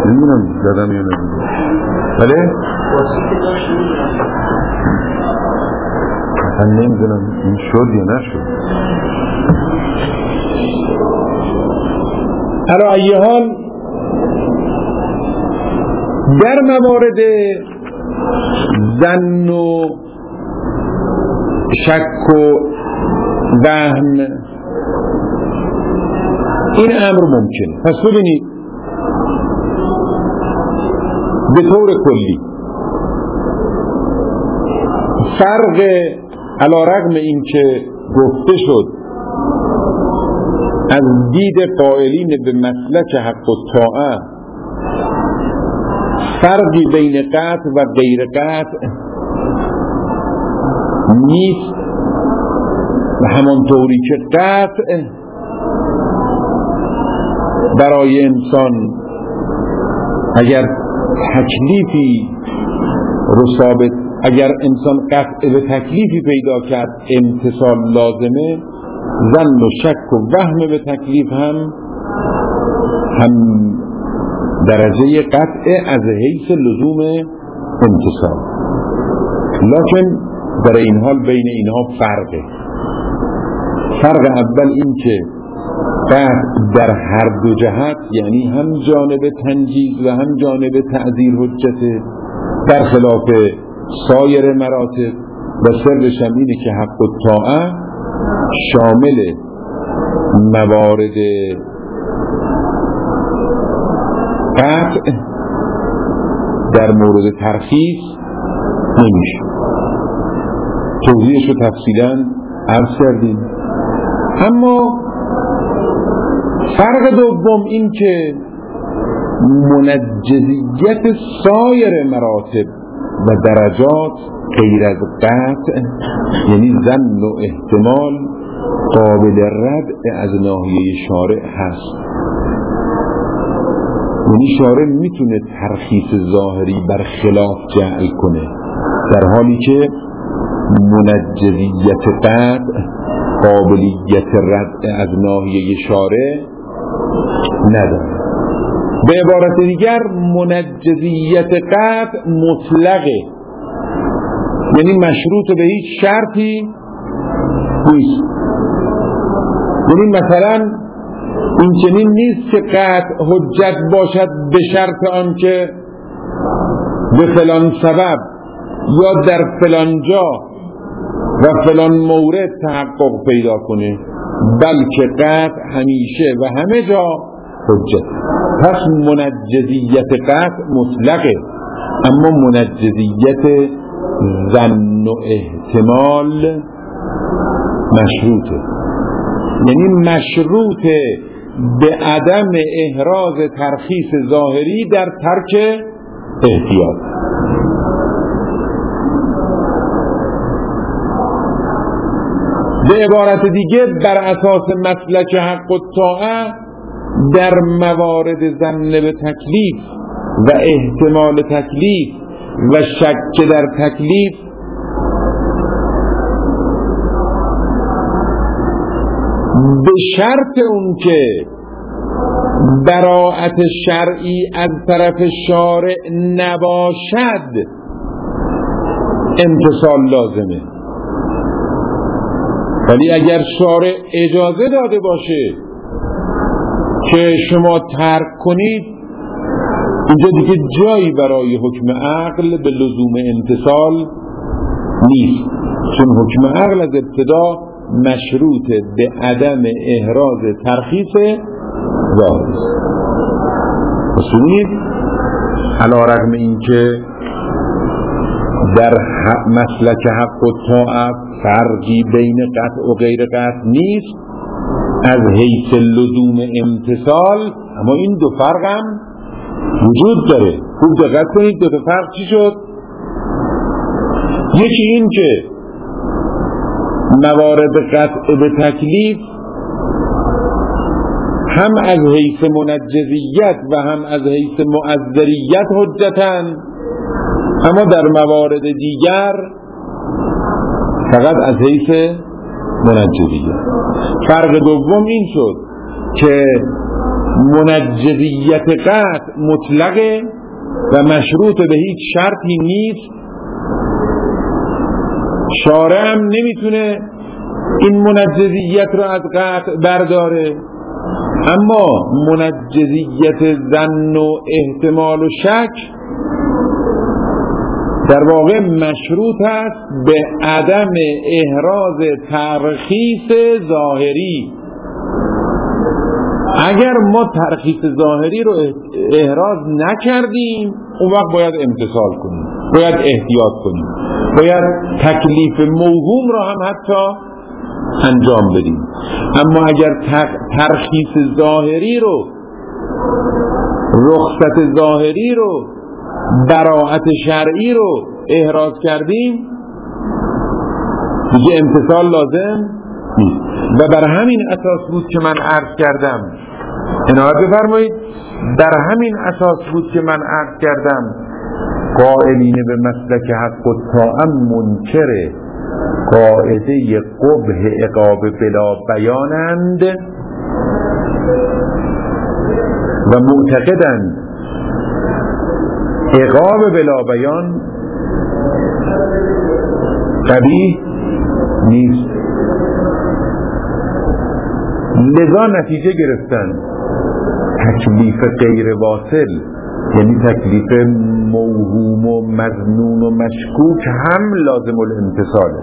نمیدونم زدم یا نمیدونم. بله؟ اصلا نمیدونم این شد یا نشد. علا ای حال در موارد ظن و شک و وهم این امر ممکنه. پس ببینید به طور کلی فرق علی رغم این که گفته شد از دید قائلین به مسلک حق الطاعه فرقی بین قطع و غیر قطع نیست و همانطوری که قطع برای انسان اگر تکلیفی رو ثابت، اگر انسان قطع به تکلیفی پیدا کرد امتثال لازمه، ظن و شک و وهم به تکلیف هم درجه قطع از حیث لزوم امتثال. لکن در این حال بین اینها فرقه. فرق اول این که قطع در هر دو جهت، یعنی هم جانب تنجیز و هم جانب تعذیر حجته، در خلاف سایر مراتب. و سرش هم اینه که حق الطاعه شامل موارد قطع در مورد ترخیص نمیشه. توضیحش رو تفصیلا عرض کردیم. اما فرق دوم این که منجزیت سایر مراتب و درجات غیر از قطع، یعنی ظن و احتمال، قابل رد از ناحیه شارع هست. یعنی شارع میتونه ترخیص ظاهری بر خلاف جعل کنه، در حالی که منجزیت قطع قابلیت رد از ناحیه شارع نداره. به عبارت دیگر منجزیت قطع مطلقه، یعنی مشروط به هیچ شرطی نیست. یعنی مثلا این چنین نیست که قطع حجت باشد به شرط آنکه به فلان سبب یا در فلان جا و فلان مورد تحقق پیدا کنه، بلکه قطع همیشه و همه جا حجت. پس منجزیت قطع مطلقه، اما منجزیت ظن و احتمال مشروطه، یعنی مشروطه به عدم احراز ترخیص ظاهری در ترک احتیاط. به عبارت دیگه بر اساس مسلک حق الطاعه در موارد ظن به تکلیف و احتمال تکلیف و شک در تکلیف به شرط اون که براءت شرعی از طرف شارع نباشد امتثال لازمه. ولی اگر شارع اجازه داده باشه که شما ترک کنید، اینجا دیگه جایی برای حکم عقل به لزوم امتثال نیست، چون حکم عقل از ابتدا مشروط به عدم احراز ترخیص ظاهر است. بسید علی رغم این که در مسلک حق الطاعه فرقی بین قطع و غیر قطع نیست از حیث لزوم امتثال، اما این دو فرق هم وجود داره. خوب دقت کنید دو فرق چی شد؟ یکی این که موارد قطع به تکلیف هم از حیث منجزیت و هم از حیث معذریت حجتن، اما در موارد دیگر فقط از حیث منجزیت. فرق دوم این شد که منجزیت قطع مطلقه و مشروط به هیچ شرطی نیست. شارع هم نمیتونه این منجزیت رو از قطع برداره، اما منجزیت ظن و احتمال و شک در واقع مشروط است به عدم احراز ترخیص ظاهری. اگر ما ترخیص ظاهری رو احراز نکردیم، اون وقت باید امتثال کنیم، باید احتیاط کنیم، باید تکلیف موهوم رو هم حتی انجام بدیم. اما اگر ترخیص ظاهری رو، رخصت ظاهری رو، براءت شرعی رو احراز کردیم، دیگه امتثال لازم نیست. و بر همین اساس بود که من عرض کردم، عنایت بفرمایید، بر همین اساس بود که من عرض کردم قائلین به مسلک حق و طاعه منکر قاعده قبح عقاب بلا بیانند و معتقدند عقاب بلا بیان قبیح نیست. لذا نتیجه گرفتن تکلیف غیر واصل، یعنی تکلیف موهوم و مظنون و مشکوک هم لازم الامتثاله.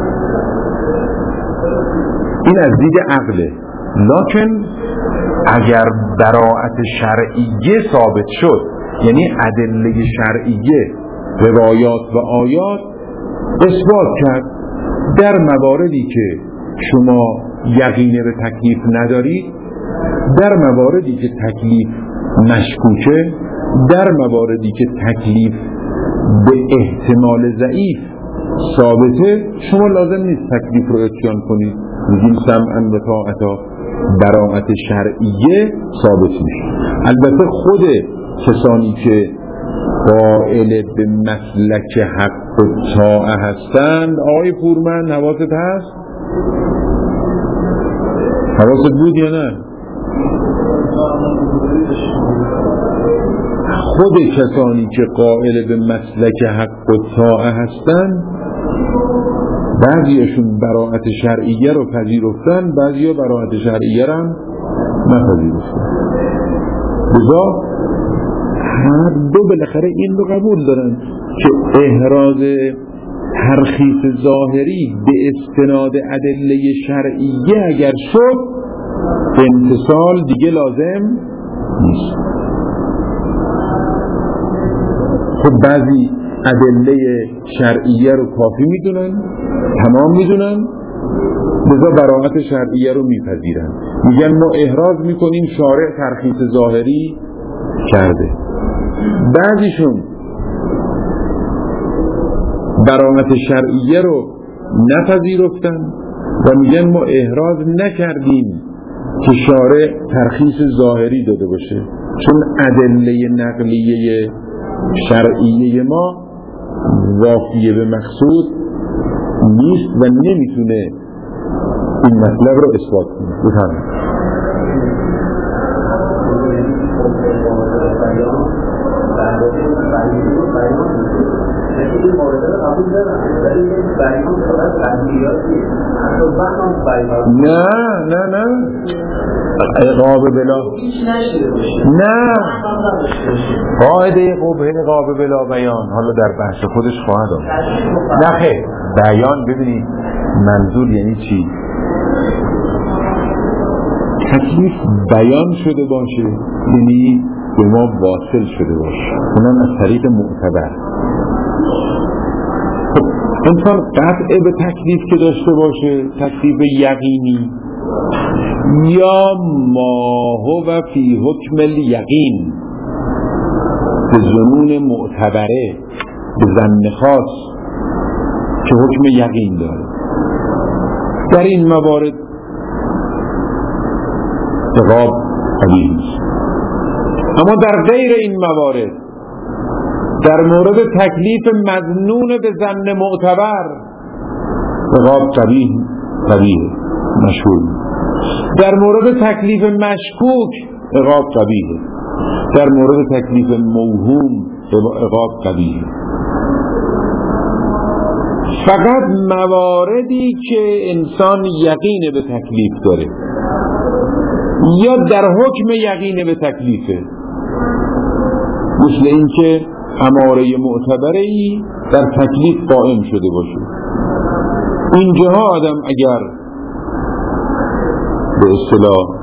این از دید عقله. لکن اگر براءت شرعیه ثابت شد، یعنی ادله شرعیه، روایات و آیات اثبات کرد در مواردی که شما یقین به تکلیف ندارید، در مواردی که تکلیف مشکوکه، در مواردی که تکلیف به احتمال ضعیف ثابته، شما لازم نیست تکلیف رو اتیان کنید. میگیم سمعا و طاعتا، براءت شرعیه ثابت میشه. البته خود کسانی که قائل به مسلک حق و طاعه هستند، آقای پورمن حواست هست؟ حواست بود یا نه؟ خود کسانی که قائل به مسلک حق و طاعه هستند، بعضیشون براءت شرعیه رو پذیرفتن، بعضیا براءت شرعیه رو هم نپذیرفتن. لذا هر دو بالاخره این رو قبول دارن که احراز ترخیص ظاهری به استناد ادله شرعیه اگر شد، امتثال دیگه لازم نیست. خب بعضی ادله شرعیه رو کافی میدونن، تمام میدونن، لذا براءت شرعیه رو میپذیرن، میگن ما احراز میکنیم شارع ترخیص ظاهری کرده. بعضیشون براءت شرعیه رو نپذیرفتن و میگن ما احراز نکردیم که شارع ترخیص ظاهری داده باشه، چون ادله نقلیه شرعیه ما وافیه به مقصود نیست و نمیتونه این مطلب رو اثبات کنه. بفرمایید. نه عقاب بلا، نه قاعده عقاب بلا بیان حالا در بحث خودش خواهد آمد. نه خیر، بیان ببینید منظور یعنی چی؟ تکلیف بیان شده باشه، یعنی به ما واصل شده باشه، اونم از طریق معتبر. انسان قطع به تکلیف که داشته باشه، تکلیف یقینی، یا ما هو فی حکم الیقین، به ظنون معتبره، به ظن خاص که حکم یقین داره، در این موارد عقاب قبیح نیست. اما در غیر این موارد، در مورد تکلیف مظنون به ظن معتبر، عقاب قبیح مشهور. در مورد تکلیف مشکوک عقاب قبیحه، در مورد تکلیف موهوم عقاب قبیحه. فقط مواردی که انسان یقین به تکلیف داره یا در حکم یقین به تکلیفه، مثل این که اماره معتبری در تکلیف قائم شده باشه، اینجاها آدم اگر به اصطلاح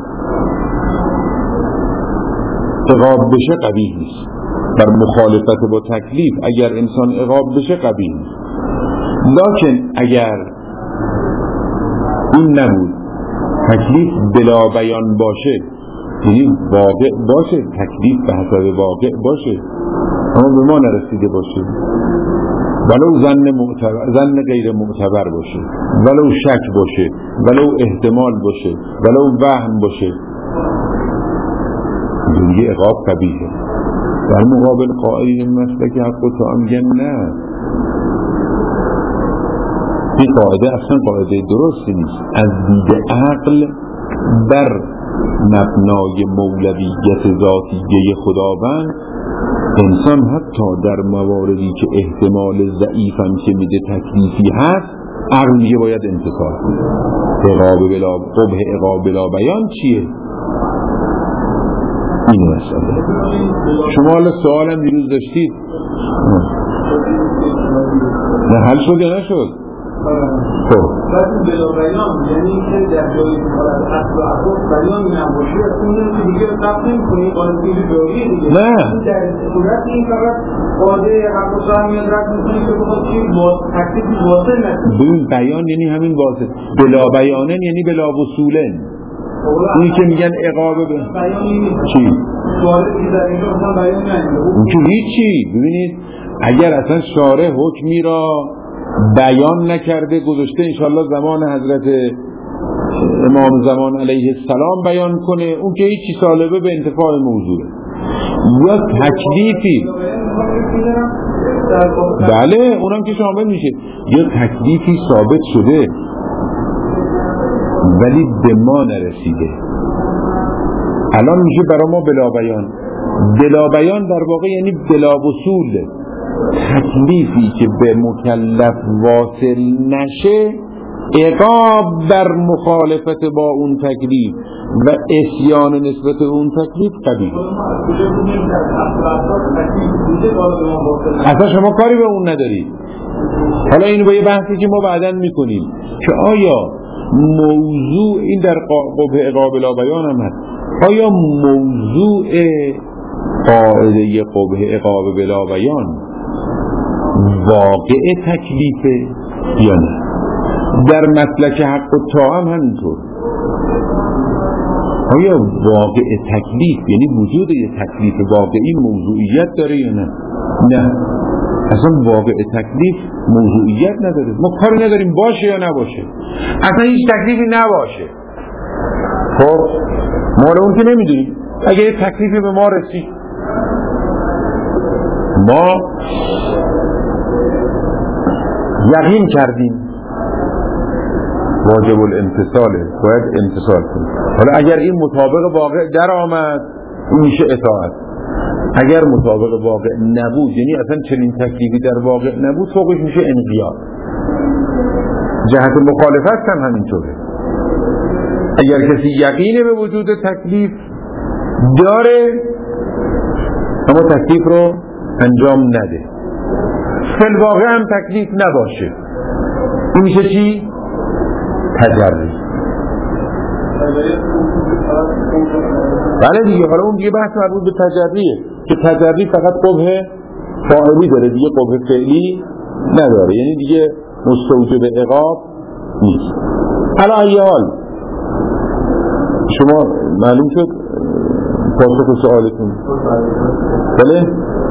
عقاب بشه قبیح نیست. بر مخالفت با تکلیف اگر انسان عقاب بشه قبیح نیست. لکن اگر این نبود، تکلیف بلا بیان باشه، یعنی واقع باشه، تکلیف به حسب واقع باشه اما به ما نرسیده باشه، ولو ظن غیر معتبر باشه، ولو شک باشه، ولو احتمال باشه، ولو وهم باشه، دیگه عقاب قبیحه. در مقابل قائلین مسلک حق و طاعه میگن نه، این قاعده اصلا قاعده درستی نیست. از دید عقل بر مبنای مولویت ذاتیه خداوند، انسان حتی در مواردی که احتمال ضعیف هم که میده تکلیفی هست، عقل میگه باید انتصار کنه. قبح عقاب بلا بیان چیه؟ این مسئله. شما حالا سوالم دیروز داشتید، نه حل شد یا نشد؟ خب بلا بیان یعنی که در جایی اصل و اصل بیان نباشه، اون دیگه قبل نمی‌کنی قاعده جاری دیگه. نه در صورت این فقط قاعده حق و صحیح میاد رد می‌کنی که بخواد چی تکلیف واضح نشه. ببین بیان یعنی همین واضح، بلا بیانن یعنی بلا وصولن. اونی که میگن عقاب چی؟ سوالی که در اینجا مثلا بیان نمیده اون که هیچی. ببینید اگر اصلا شارع حکمی را بیان نکرده گذاشته انشاءالله زمان حضرت امام زمان علیه السلام بیان کنه، اون که هیچی سالبه به انتفاع موضوعه. یا تکلیفی، بله اونم که شامل میشه، یا تکلیفی ثابت شده ولی به ما نرسیده، الان میشه برای ما بلا بیان. بلا بیان در واقع یعنی بلا وصول. تکلیفی که به مکلف واصل نشه، عقاب بر مخالفت با اون تکلیف و عصیان نسبت به اون تکلیف قبیح. اصلا شما کاری به اون ندارید. حالا اینو با یه بحثی که ما بعداً میکنیم که آیا موضوع این در قبح عقاب بلا بیان هم هست، آیا موضوع قاعده قبح عقاب بلا بیان واقع تکلیفه یا نه؟ در مسلک حق و طاعه هم همینطور. آیا واقع تکلیف یعنی وجود یه تکلیف واقعی موضوعیت داره یا نه؟ نه، اصلا واقع تکلیف موضوعیت نداره. ما کاری نداریم باشه یا نباشه، اصلا هیچ تکلیفی نباشه. خب ما رو اون که نمیدونیم. اگه یه تکلیفی به ما رسید، ما یقین کردیم واجب الامتثاله، باید امتثال کنیم. حالا اگر این مطابق واقع در آمد، این میشه اطاعت. اگر مطابق واقع نبود، یعنی اصلا چنین تکلیفی در واقع نبود، فوقش میشه انقیاد. جهت مخالفت هم همینطوره. اگر کسی یقین به وجود تکلیف داره اما تکلیف رو انجام نده، فی الواقع هم تکلیف نباشه، این میشه چی؟ تجری. بله دیگه. حالا اون دیگه بحث مربوط به تجریه که تجری فقط قبح فاعلی داره، دیگه قبح فعلی نداره، یعنی دیگه مستوجب عقاب نیست. حالا ای حال شما معلوم شد پاسخ سوالتون؟ بله؟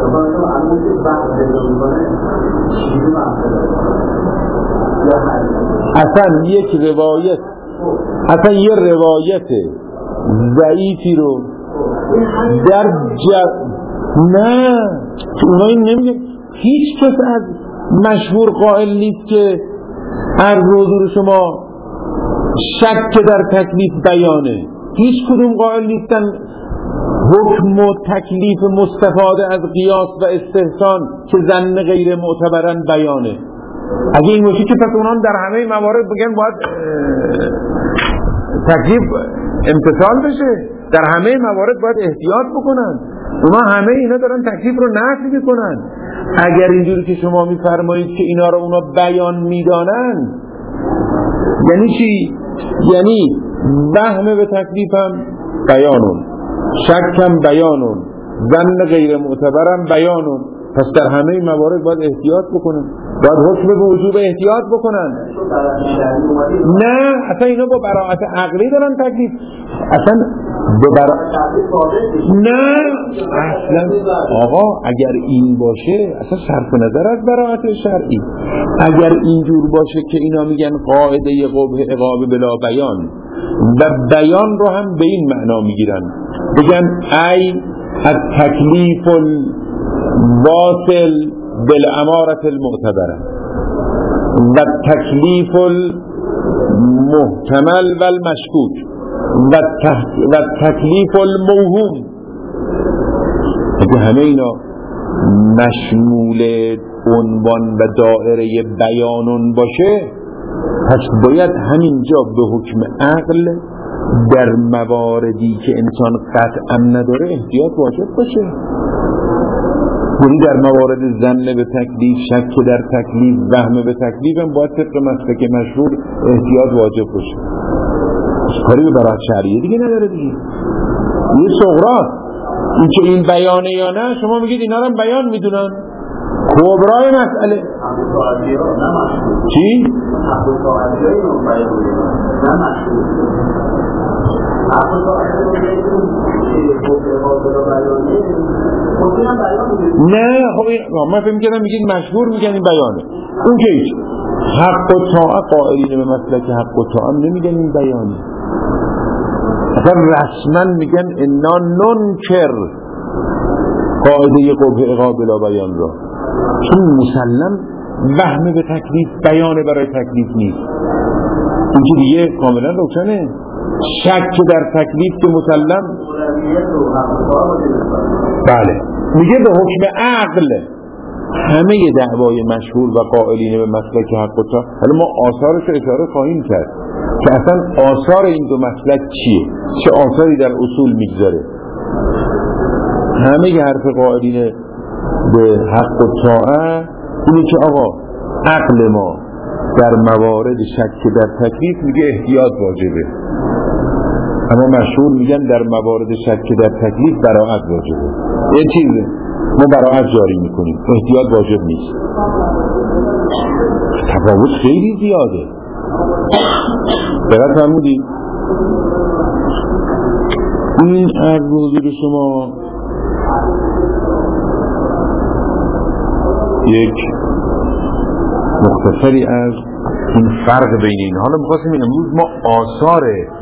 اصلا یک روایت، اصلا یه روایت ضعیفی رو در نه اونا این نمیگه. هیچ کس از مشهور قائل نیست که عرض حضور شما شک در تکلیف بیانه. هیچ کدوم قائل نیستن حکم و تکلیف مستفاده از قیاس و استحسان که ظن غیر معتبرن بیانه. اگه این باشه که پس اونان در همه موارد بگن باید تکلیف امتثال بشه، در همه موارد باید احتیاط بکنن. اونا همه اینا دارن تکلیف رو نفی میکنن. اگر اینجوری که شما میفرمایید که اینا رو اونا بیان میدانن، یعنی چی؟ یعنی وهم به تکلیفم بیانون، شکم بیانون، ظن غیر معتبرم بیانون. پس در همه موارد باید احتیاط بکنن، باید حکم به وجوب احتیاط بکنن. نه اصلا اینا با براعت عقلی دارن تکلیف، اصلا نه اصلا. آقا اگر این باشه اصلا صرف نظر از براعت شرعی. اگر اینجور باشه که اینا میگن قاعده قبح عقاب بلا بیان و بیان رو هم به این معنا میگیرن، بگن ای از تکلیف واصل بالامارة المعتبره و تکلیف المحتمل و المشکوک و تکلیف الموهوم. اگه همه اینا مشمول عنوان و دائره بیانون باشه، پس باید همینجا به حکم عقل در مواردی که انسان قطعا نداره احتیاط واجب باشه. یعنی در موارد ظن به تکلیف، شک در تکلیف، وهم به تکلیف هم باید طبق مسلک مشهور احتیاط واجب باشه. کاری به براعت شرعیه دیگه نداره دیگه. یه صغرات این که این بیانه یا نه، شما میگید اینا رو بیان میدونن. کبرای مسئله چی؟ نه خب من فکر می‌کردم میگید مشهور میگن این بیانه. اون که هیچ حق و طاعه قائلین به مسلک حق و طاعه نمیگن این بیانه، اصلا رسما میگن انا ننکر قاعده قبح عقاب بلا بیان را، چون مسلم وهم به تکلیف بیانه برای تکلیف نیست. این که دیگه کاملا روشنه. شک در تکلیف که مسلم، بله میگه به حکم عقل همه دعوای مشهور و قائلین به مسلک حق و طاعه. حالا ما آثارش رو اشاره خواهیم کرد که اصلا آثار این دو مسلک چیه، چه آثاری در اصول میگذاره. همه حرف قائلین به حق و طاعه اینه که آقا عقل ما در موارد شک در تکلیف میگه احتیاط واجبه، اما مشهور میگن در موارد شک در تکلیف براعت واجبه. این چیزه ما براعت جاری میکنیم، احتیاط واجب نیست. تفاوت خیلی زیاده. دقت فرمودید؟ این از حضور شما یک مختصری از این فرق بین این. حالا می‌خواستیم امروز ما آثار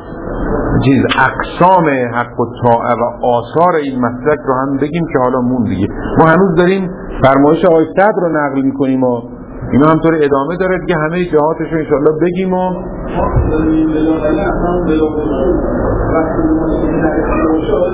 اقسام حق و طاعه و آثار این مسلک رو هم بگیم که حالا مون دیگه. ما هنوز داریم فرمایش آقای صدر رو نقل می‌کنیم و اینا همطور ادامه داره دیگه، همه جهاتش رو انشاءالله بگیم و